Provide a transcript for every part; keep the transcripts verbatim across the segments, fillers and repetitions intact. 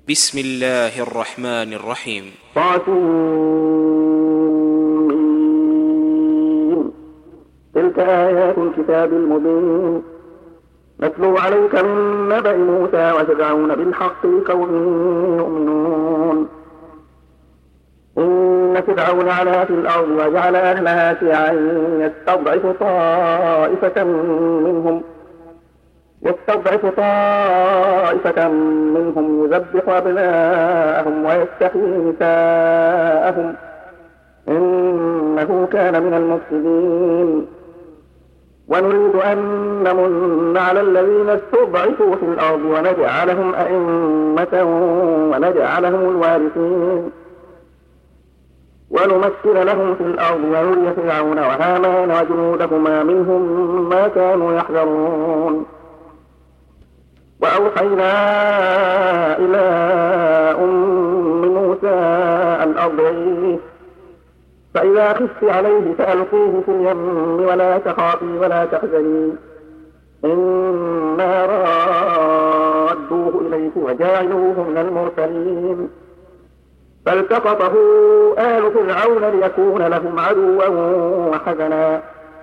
بسم الله الرحمن الرحيم. طاسين. تلك آيات الكتاب المبين نتلو عليك من نبأ موسى وفرعون بالحق لقوم يؤمنون. إن فرعون علا في الأرض وجعل أهلها شيعا يستضعف طائفة منهم يستضعف طائفة منهم يذبح أبناءهم ويستحيي نساءهم إنه كان من المفسدين. ونريد أن نمن على الذين استضعفوا في الأرض ونجعلهم أئمة ونجعلهم الوارثين ونمكن لهم في الأرض ونري فرعون وهامان وجنودهما منهم ما كانوا يحذرون. وأوحينا إلى أم موسى أن أرضعيه فإذا خفت عليه فألقيه في اليم ولا تخافي ولا تحزني إنا رادوه إليك وجاعلوه من المرسلين. فالتقطه آل فرعون ليكون لهم عدوا وحزنا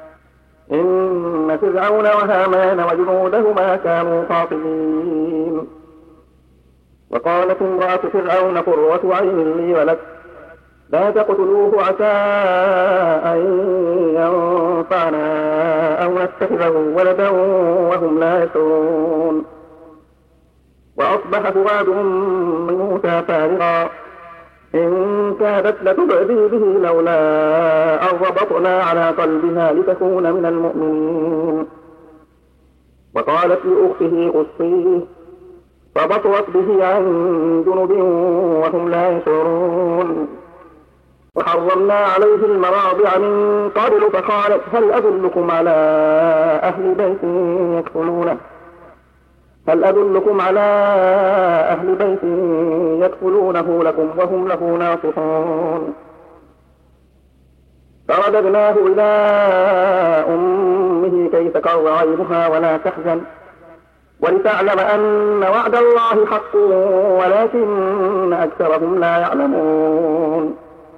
إن فرعون وهامان وجنودهما كانوا خاطئين. وقالت امرأة فرعون قرة عين لي ولك لا تقتلوه عسى أن ينفعنا أو نتخذه ولدا وهم لا يشعرون. وأصبح فؤاد من موسى فارغا إن كادت لتبدي به لولا أن ربطنا على قلبها لتكون من المؤمنين. وقالت لأخته قصيه فبصرت به عن جنب وهم لا يشعرون. وحرمنا عليه المراضع من قبل فقالت هل أدلكم على أهل بيت يكفلونه هل أدلكم على أهل بيت يكفلونه لكم وهم له ناصحون. فرددناه إلى أمه كي تقر عينها ولا تحزن ولتعلم أن وعد الله حق ولكن أكثرهم لا يعلمون.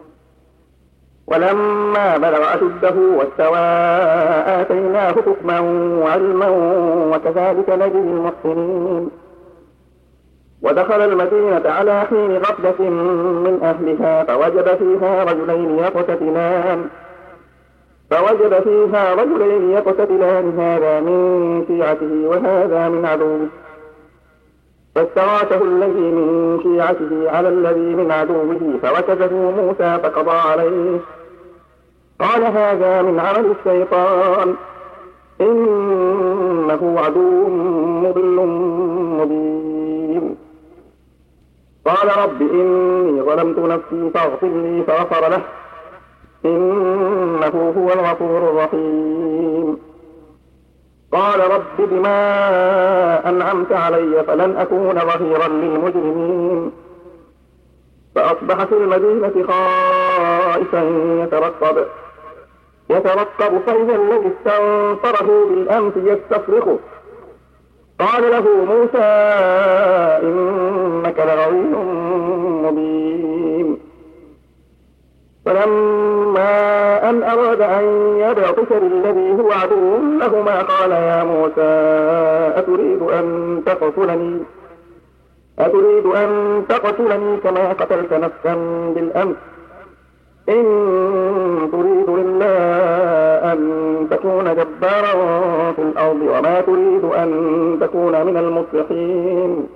ولما بلغ أشده واستوى آتيناه حكما وعلما وكذلك نجزي المحسنين. ودخل المدينة على حين غفلة من أهلها فوجد فيها رجلين يقتتلان فوجد فيها رجلين يقتتلان هذا من شيعته وهذا من عدوه فاستغاثه الذي من شيعته على الذي من عدوه فوكزه موسى فقضى عليه قال هذا من عمل الشيطان إنه عدو مضل مبين. قال رب إني ظلمت نفسي فاغفر لي فغفر له إنه هو الغفور الرحيم. قال رب بما أنعمت علي فلن أكون ظهيرا للمجرمين. فأصبح في المدينة خائفا يترقب يترقب فإذا الذي استنصره بالأمس يستصرخه قال له موسى إنك لغوي مبين. فلما أن أراد أن يبطش بالذي هو عدو لهما قال يا موسى أتريد أن تقتلني أتريد أن تقتلني كما قتلت نفسا بالأمس إن تريد إلا أن تكون جبارا في الأرض وما تريد أن تكون من المصلحين.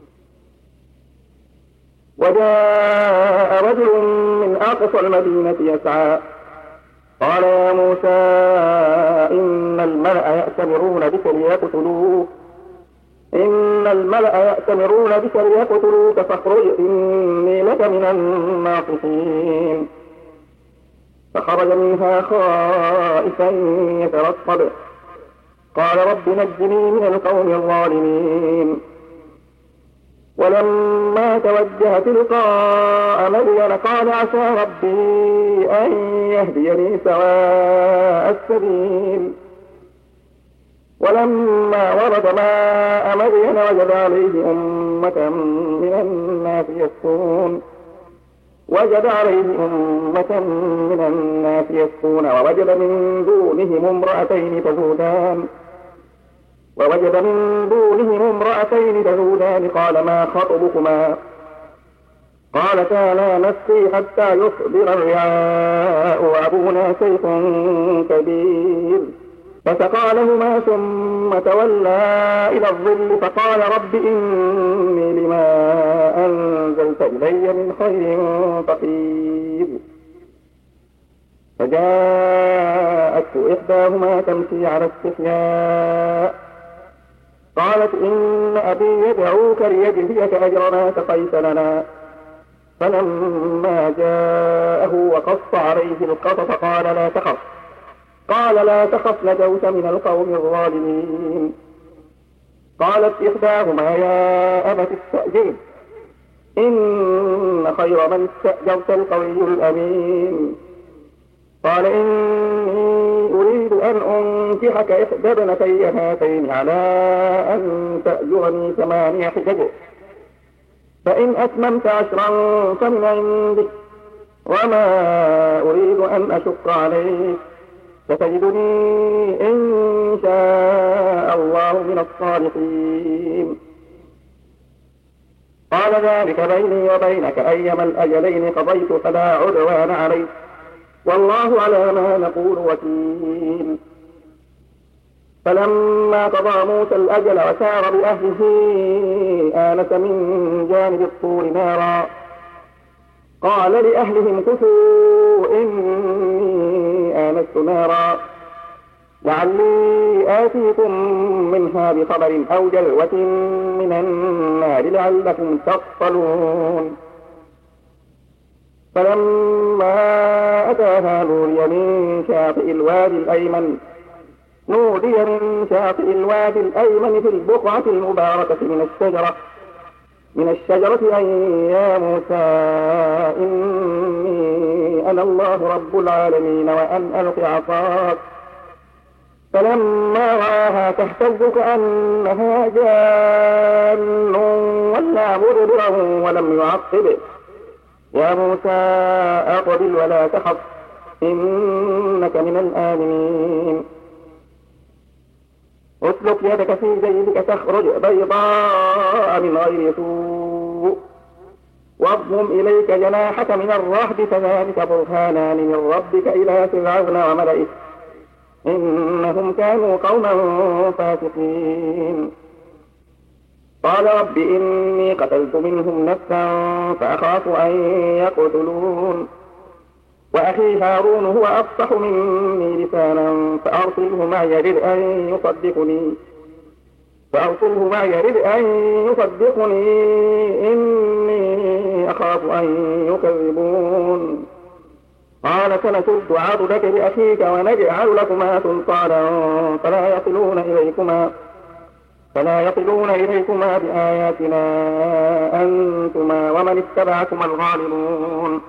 وجاء رجل من أقصى المدينة يسعى قال يا موسى إن الملأ يأتمرون بك ليقتلوك إن الملأ يأتمرون بك ليقتلوك فاخرج إني لك من الناصحين. فخرج منها خائفا يترقب قال رب نجني من القوم الظالمين. ولما توجه تلقاء مدين قال عسى ربي أن يهديني سواء السبيل. ولما ورد ماء مدين وجد عليه أمة من الناس يسكون وجد عليه أمة من الناس يسكون ووجد من دونهم امرأتين تذودان ووجد من دونهم امرأتين تذودان قال ما خطبكما قالتا لا نسقي حتى يصدر الرعاء وأبونا شيخ كبير فسقى لهما ثم تولى إلى الظل فقال رب إني لما أنزلت إلي من خير فقير فجاءته إحداهما تمشي على استحياء قالت إن أبي يدعوك ليجزيك أجر ما سقيت لنا فلما جاءه وقص عليه القصص قال لا تخف قال لا تخف نجوت من القوم الظالمين قالت إحداهما يا أبت استأجره إن خير من استأجرت القوي الأمين قال إني أريد أن أنكحك إحدى ابنتي هاتين على أن تأجرني ثماني حجج فإن أتممت عشرا فمن عندك وما أريد أن أشق عليك ستجدني إن شاء الله من الصالحين قال ذلك بيني وبينك أيما الأجلين قضيت فلا عدوان علي والله على ما نقول وكيل فلما قضى موسى الأجل وسار بأهله آنس من جانب الطور نارا قال لأهلهم كثوا إني آنست نارا لعلي آتيكم منها بخبر أو جلوة من النار لعلكم تصطلون فلما أتاها نودي من شاطئ الوادي الأيمن نودي من شاطئ الوادي الأيمن في البقعة المباركة من الشجرة من الشجرة أن يا موسى إني أنا الله رب العالمين وأن ألق عصاك فلما رآها تهتز كأنها جان ولا مدبرا ولم يعقب يا موسى أقبل ولا تخف إنك من الآمنين اسلك يدك في جيبك تخرج بيضاء من غير سوء واضم إليك جناحك من الرهب فذلك برهانان من ربك إلى فرعون وملئه إنهم كانوا قوما فاسقين قال رب إني قتلت منهم نفسا فأخاف أن يقتلون وأخي هارون هو أفصح مني لسانا فأرسله معي يرد أن يصدقني فأرسله معي يرد أن يصدقني إني أخاف أن يكذبون قال سنشد عضدك بأخيك ونجعل لكما سلطانا فلا يصلون إليكما فلا يصلون إليكما بآياتنا أنتما ومن اتبعكما الغالبون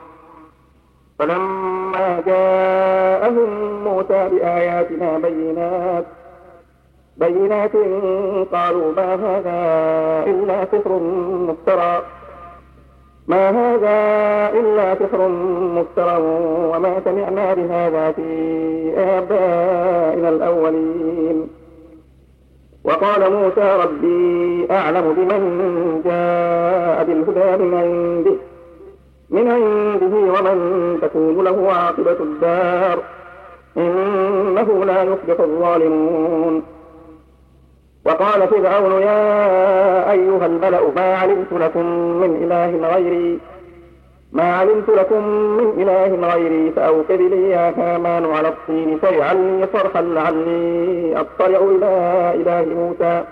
فلما جاءهم موسى بآياتنا بينات بينات قالوا ما هذا إلا سحر مفترى ما هذا إلا سحر مفترى وما سمعنا بهذا في آبائنا الأولين وقال موسى ربي أعلم بمن جاء بالهدى من عنده من عنده ومن تكون له عاقبة الدار إنه لا يفلح الظالمون وقال فرعون يا أيها الملأ ما علمت لكم من إله غيري ما علمت لكم من إله غيري فأوقد لي يا هامان على الطين فاجعل لي صرحا لعلي أطلع إلى إله موسى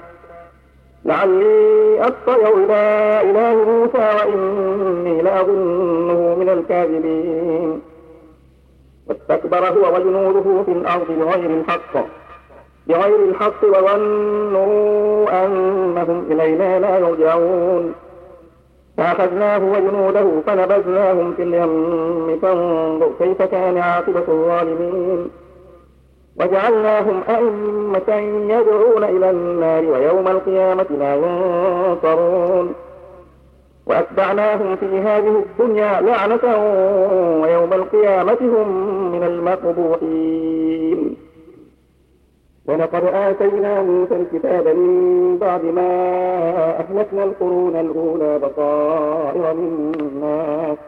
لعلي أطلع إلى إله موسى وإني لأظنه من الكاذبين واستكبر هو وجنوده في الأرض بغير الحق بغير الحق وظنوا أنهم إلينا لا يرجعون فأخذناه وجنوده فنبذناهم في اليم فانظر كيف كان عاقبة الظالمين وجعلناهم أئمة يدعون إلى النار ويوم القيامة لا ينصرون وأتبعناهم في هذه الدنيا لعنة ويوم القيامة هم من المقبوحين. ولقد آتينا موسى الكتاب من بعد ما أهلكنا القرون الأولى بصائر للناس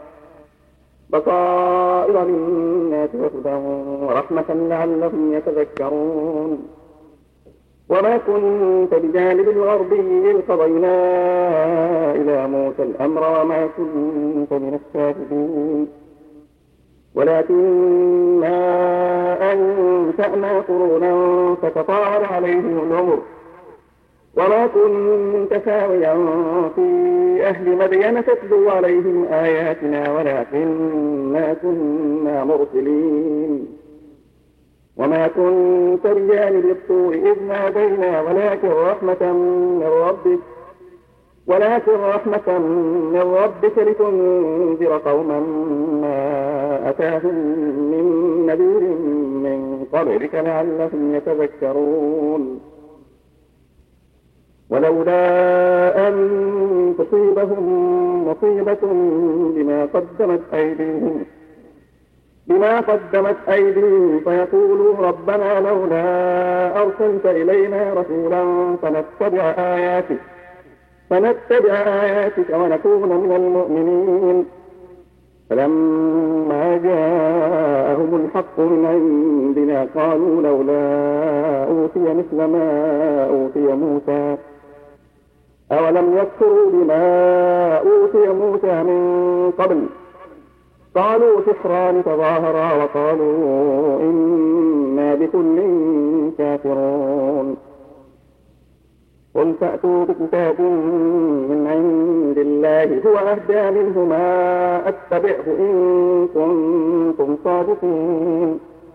بصائر للناس وهدى ورحمة لعلهم يتذكرون. وما كنت بجانب الغربي إذ قضينا إلى موسى الأمر وما كنت من الشاهدين ولكننا أنشأنا قرونا فتطاول عليهم العمر وما كنت ساويا في أهل مدين تتلو عليهم آياتنا ولكننا كنا مرسلين. وما كنت بجانب الطور إذ نادينا ولكن رحمة من ربك ولكن رحمة من ربك لتنذر قوما ما أتاهم من نذير من قبلك لعلهم يتذكرون. ولولا أن تصيبهم مصيبة بما قدمت أيديهم بما قدمت أيديهم فيقولوا ربنا لولا أرسلت إلينا رسولا فنتبع آياتك فنتبع آياتك ونكون من المؤمنين. فلما جاءهم الحق من عندنا قالوا لولا أوتي مثل ما أوتي موسى أولم يكفروا بما أوتي موسى من قبل قالوا سحران تظاهرا وقالوا إنا بكل كافرون. قل فأتوا بكتاب من عند الله هو أهدى منهما أتبعه إن كنتم صادقين.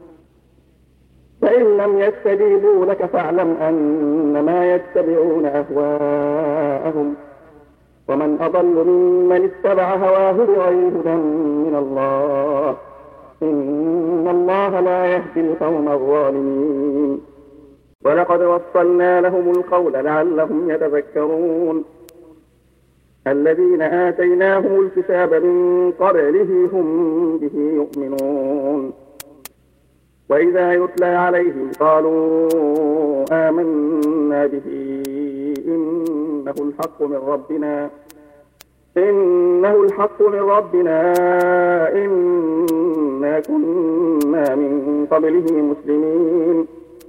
فإن لم يستجيبوا لك فاعلم أنما يتبعون أهواءهم ومن أضل ممن اتبع هواه بغير هدى من الله إن الله لا يهدي القوم الظالمين. ولقد وصلنا لهم القول لعلهم يتذكرون. الذين آتيناهم الكتاب من قبله هم به يؤمنون. وإذا يتلى عليهم قالوا آمنا به إنه الحق من ربنا إنه الحق من ربنا إنا كنا من قبله مسلمين.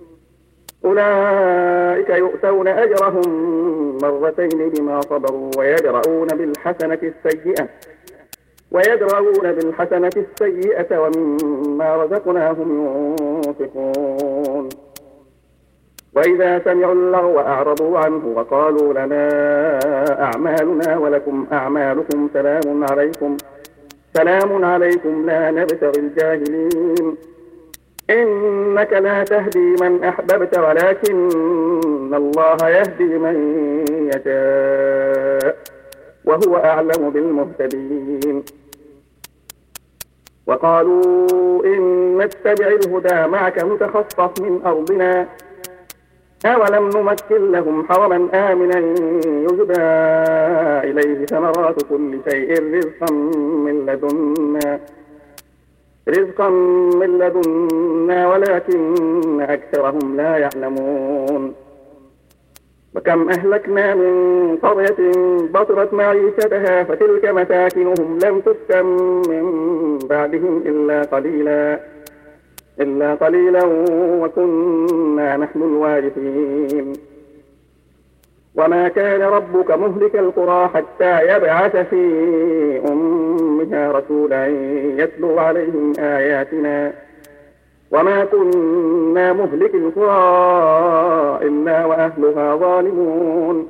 أولئك يؤتون أجرهم مرتين بما صبروا ويدرؤون بالحسنة السيئة ويدرؤون بالحسنة السيئة ومما رزقناهم ينفقون. وإذا سمعوا اللغو أعرضوا عنه وقالوا لنا أعمالنا ولكم أعمالكم سلام عليكم سلام عليكم لا نبتغي الجاهلين. إنك لا تهدي من أحببت ولكن الله يهدي من يشاء وهو أعلم بالمهتدين. وقالوا إن نتبع الهدى معك نتخطف من أرضنا أولم نمكن لهم حرما آمنا يجبى إليه ثمرات كل شيء رزقا من لدنا رزقا من لدنا ولكن أكثرهم لا يعلمون. وكم أهلكنا من قرية بطرت معيشتها فتلك مساكنهم لم تسكن من بعدهم إلا قليلا إلا قليلا وكنا نحن الوارثين. وما كان ربك مهلك القرى حتى يبعث في أمها رسولا يتلو عليهم آياتنا وما كنا مهلك القرى إلا وأهلها ظالمون.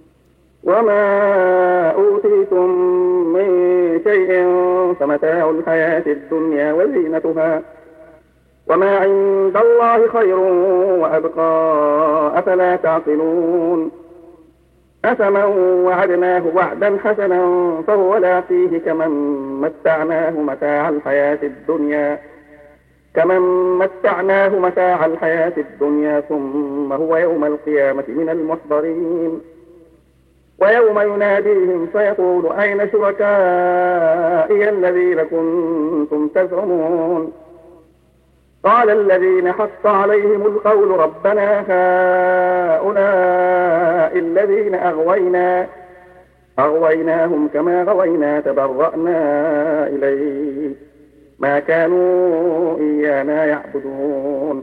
وما أوتيتم من شيء فمتاع الحياة الدنيا وزينتها وما عند الله خير وأبقى أفلا تعقلون. أفمن وعدناه وعدا حسنا فهو لاقيه كمن متعناه متاع الحياة الدنيا كمن متعناه متاع الحياة الدنيا ثم هو يوم القيامة من المحضرين. ويوم يناديهم فيقول أين شركائي الذين كنتم تزعمون قال الذين حق عليهم القول ربنا هؤلاء الذين أغوينا أغويناهم كما غوينا تبرأنا إليك ما كانوا إيانا يعبدون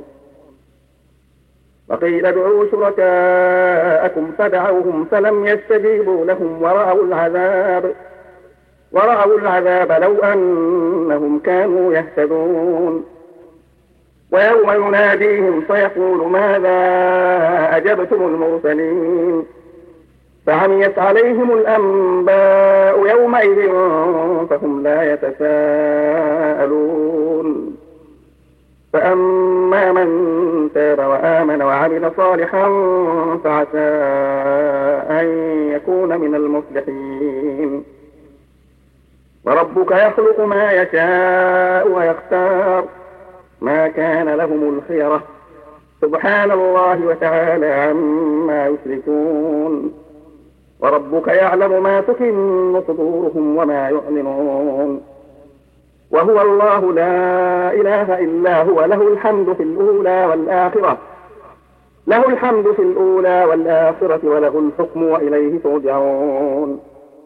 وقيل ادعوا شركاءكم فدعوهم فلم يستجيبوا لهم ورأوا العذاب ورأوا العذاب لو أنهم كانوا يهتدون ويوم يناديهم فيقول ماذا أجبتم المرسلين فعميت عليهم الأنباء يومئذ فهم لا يتساءلون فأما من تاب وآمن وعمل صالحا فعسى أن يكون من المفلحين وربك يخلق ما يشاء ويختار ما كان لهم الخيرة سبحان الله وتعالى عما يشركون وربك يعلم ما تكن صدورهم وما يعلنون وهو الله لا إله إلا هو له الحمد في الأولى والآخرة له الحمد في الأولى والآخرة وله الحكم وإليه ترجعون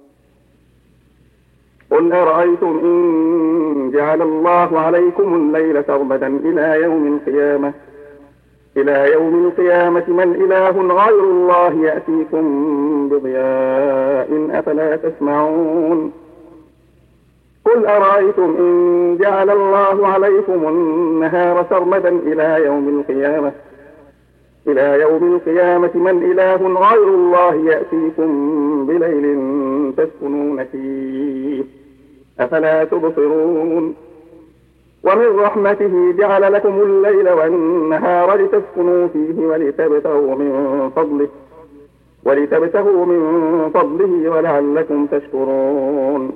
قل أرأيتم إن جعل الله عليكم الليل سرمدا إلى يوم القيامة إلى يوم القيامة من إله غير الله يأتيكم بضياء أفلا تسمعون قل أرأيتم إن جعل الله عليكم النهار سرمدا إلى يوم القيامة إلى يوم القيامة من إله غير الله يأتيكم بليل تسكنون فيه أفلا تبصرون ومن رحمته جعل لكم الليل والنهار لتسكنوا فيه ولتبتغوا من فضله ولتبتغوا من فضله ولعلكم تشكرون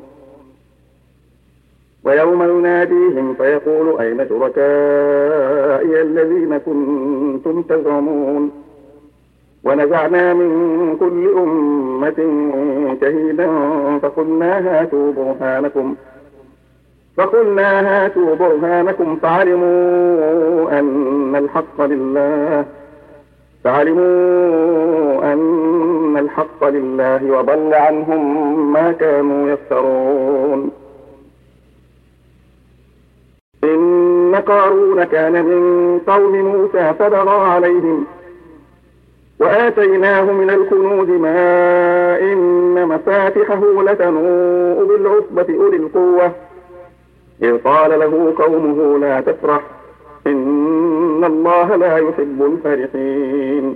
ويوم يناديهم فيقول أين شركائي الذين كنتم تزعمون ونزعنا من كل أمة شهيدا فقلنا هاتوا برهانكم فقلنا هاتوا برهانكم فعلموا أن الحق لله فعلموا أن الحق لله وضل عنهم ما كانوا يفترون إن قارون كان من قوم موسى فبغى عليهم وآتيناه من الكنوز ما إن مفاتحه لتنوء بالعصبة أولي القوة إذ قال له قومه لا تفرح إن الله لا يحب الفرحين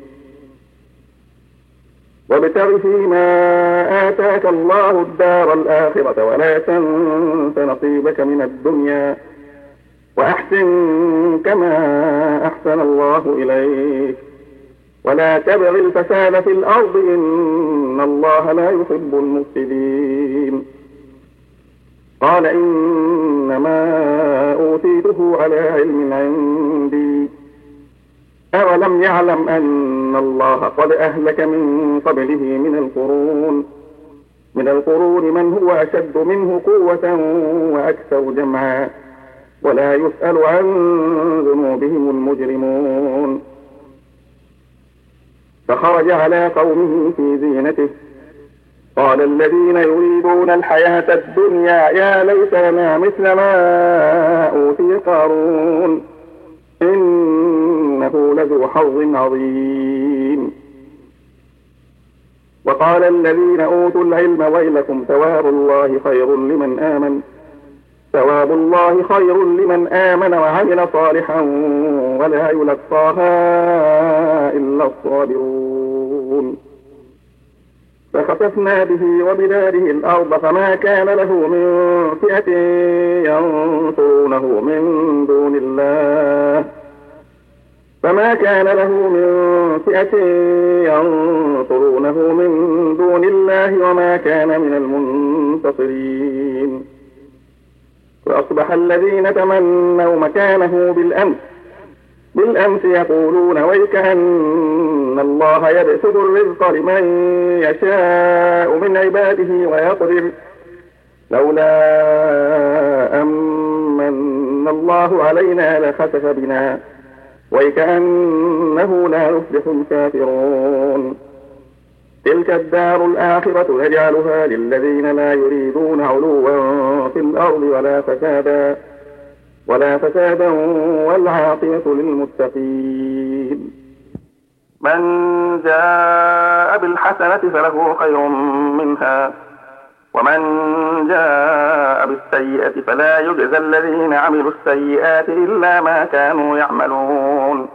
وابتغ فيما آتاك الله الدار الآخرة ولا تنس نصيبك من الدنيا وأحسن كما أحسن الله إليك ولا تبغ الفساد في الأرض إن الله لا يحب المفسدين قال إنما أوتيته على علم عندي أولم يعلم أن الله قد أهلك من قبله من القرون من القرون من هو أشد منه قوة وأكثر جمعا ولا يسأل عن ذنوبهم المجرمون فخرج على قومه في زينته قال الذين يريدون الحياة الدنيا يا ليت لنا مثل ما أوتي قارون إنه لذو حظ عظيم وقال الذين أوتوا العلم ويلكم ثواب الله خير لمن آمن ثواب الله خير لمن آمن وعمل صالحا ولا يلقاها إلا الصابرون فخسفنا به وبداره الأرض فما كان له من فئة ينصرونه من دون الله فما كان له من فئة ينصرونه من دون الله وما كان من المنتصرين وأصبح الذين تمنوا مكانه بالأمس بالأمس يقولون ويك أن إن الله يبسط الرزق لمن يشاء من عباده ويقدر لولا أمن الله علينا لخسف بنا وكأنه لا يفلح الكافرون تلك الدار الآخرة نجعلها للذين لا يريدون علوا في الأرض ولا فسادا ولا فسادا والعاقبة للمتقين من جاء بالحسنة فله خير منها ومن جاء بالسيئة فلا يجزى الذين عملوا السيئات إلا ما كانوا يعملون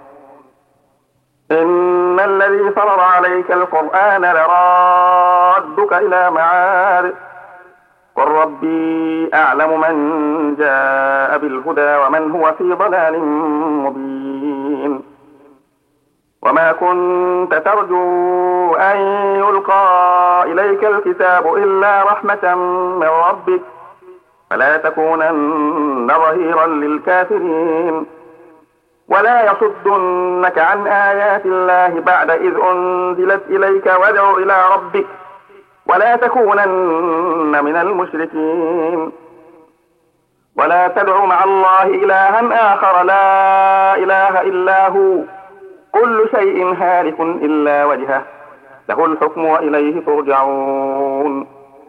إن الذي فرض عليك القرآن لرادك إلى معاد قل ربي أعلم من جاء بالهدى ومن هو في ضلال مبين وما كنت ترجو أن يلقى إليك الكتاب إلا رحمة من ربك فلا تكونن ظهيرا للكافرين ولا يصدنك عن آيات الله بعد إذ أنزلت إليك وادع إلى ربك ولا تكونن من المشركين ولا تدع مع الله إلها آخر لا إله إلا هو كل شيء هالك إلا وجهه له الحكم وإليه ترجعون